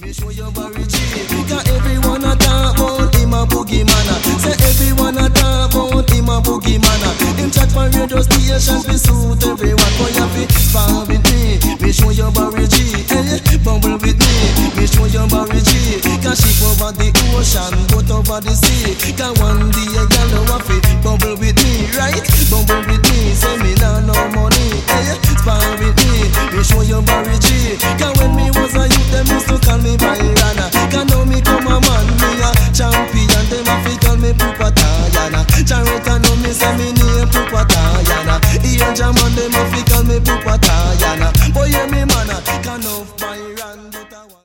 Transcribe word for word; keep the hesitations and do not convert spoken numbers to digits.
Me show you Barry G. Cause everyone a talk about him a boogie man. Say everyone a talk about him a boogie man. Him chat for radio stations, we suit everyone. Boy you fi spar with me. Me show you Barry G. Hey, bubble with me. Me show you Barry G. Cause ship over the ocean, boat over the sea. Cause